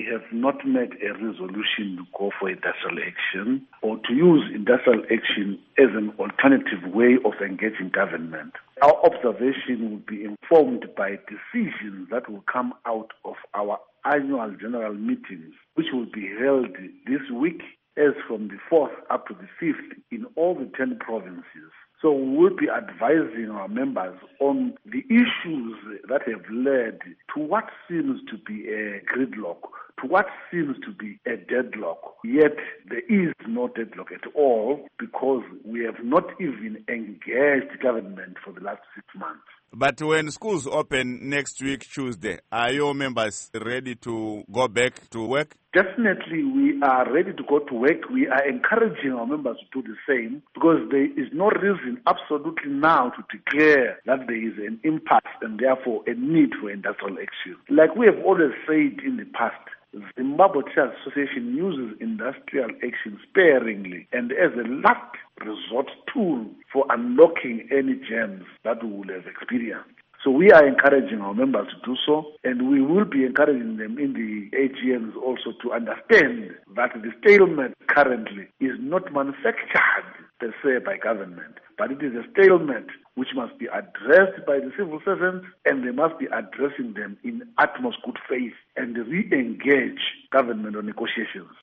we have not made a resolution to go for industrial action or to use industrial action as an alternative way of engaging government. Our observation will be informed by decisions that will come out of our annual general meetings, which will be held this week as from the 4th up to the 5th in all the 10 provinces. So we will be advising our members on the issues that have led to what seems to be a gridlock, to what seems to be a deadlock. Yet there is no deadlock at all because we have not even engaged government for the last 6 months. But when schools open next week, Tuesday, are your members ready to go back to work? Definitely, we are ready to go to work. We are encouraging our members to do the same because there is no reason absolutely now to declare that there is an impasse and therefore a need for industrial action. Like we have always said in the past, Zimbabwe Teachers Association uses industrial action sparingly and as a last resort tool for unlocking any gems that we will have experienced. So we are encouraging our members to do so, and we will be encouraging them in the AGMs also to understand that the stalemate currently is not manufactured per se by government, but it is a stalemate which must be addressed by the civil servants, and they must be addressing them in utmost good faith and re-engage government on negotiations.